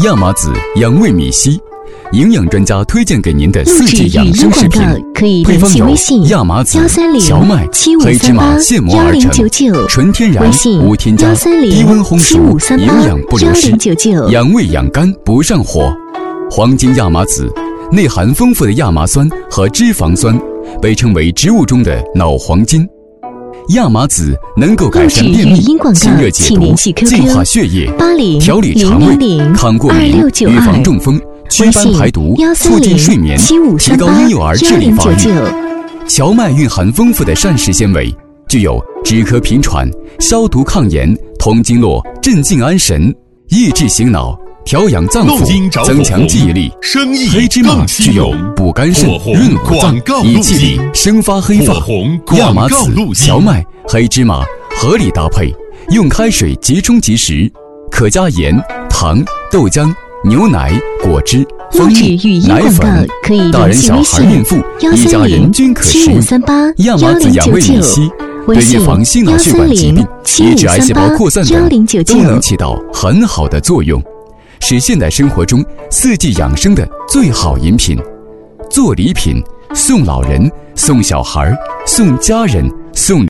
亚麻籽养胃米稀，营养专家推荐给您的4季养生食品，配方有亚麻籽、荞麦、黑芝麻现磨而成，纯天然，无添加，低温烘熟，营养不流失，养胃养肝不上火。黄金亚麻籽内含丰富的亚麻酸和脂肪酸，被称为植物中的脑黄金。亚麻籽能够改善便秘、清热解毒、净化血液、调理肠胃、抗过敏、预防中风、祛斑排毒、促进睡眠、提高婴幼儿智力发育。荞麦蕴含丰富的膳食纤维，具有止咳平喘、消毒抗炎、通经络、镇静安神、益智醒脑、调养脏腑、增强记忆力。黑芝麻具有补肝肾、润五脏、益气力、生发黑发。亚麻籽、荞麦、黑芝麻合理搭配，用开水即冲即食，可加盐、糖、豆浆、牛奶、果汁、蜂蜜、奶粉，大人小孩、孕妇一家人均可食用。亚麻籽养胃米稀，对预防心脑血管疾病、抑制癌细胞扩散等都能起到很好的作用，是现代生活中4季养生的最好饮品。做礼品，送老人、送小孩、送家人、送